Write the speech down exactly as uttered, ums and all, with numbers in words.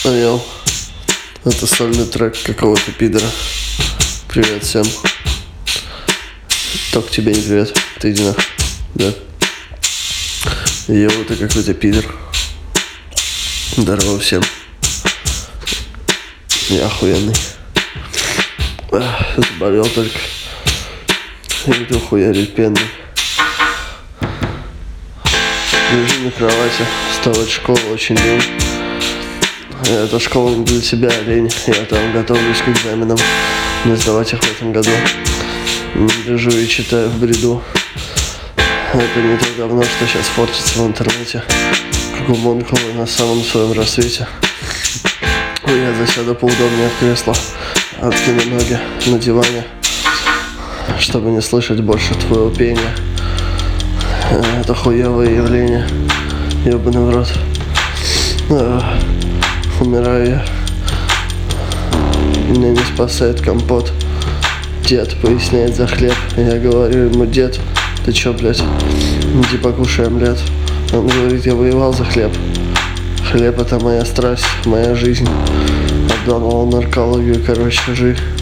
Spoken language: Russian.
Йоу, это сольный трек какого-то пидора. Привет всем. Только тебе не привет, ты иди нахуй, да. Йоу, ты какой-то пидор. Здорово всем. Я охуенный. Заболел только. Иду хуярить пенный. Лежу на кровати, встал от школы, очень лень. Эта школа не для себя, лень. Я там готовлюсь к экзаменам. Не сдавать их в этом году. Лежу и читаю в бреду. Это не то говно, что сейчас форчится в интернете. Гумонкулы на самом своем рассвете. Я засяду поудобнее в кресло, откину ноги на диване, чтобы не слышать больше твоего пения. Это хуевое явление. Ёбаный в рот. А, умираю я. Меня не спасает компот. Дед поясняет за хлеб. Я говорю ему: дед, ты чё, блядь, иди покушай омлет. Он говорит: я воевал за хлеб. Хлеб — это моя страсть, моя жизнь. Отдал наркологию, короче, жи.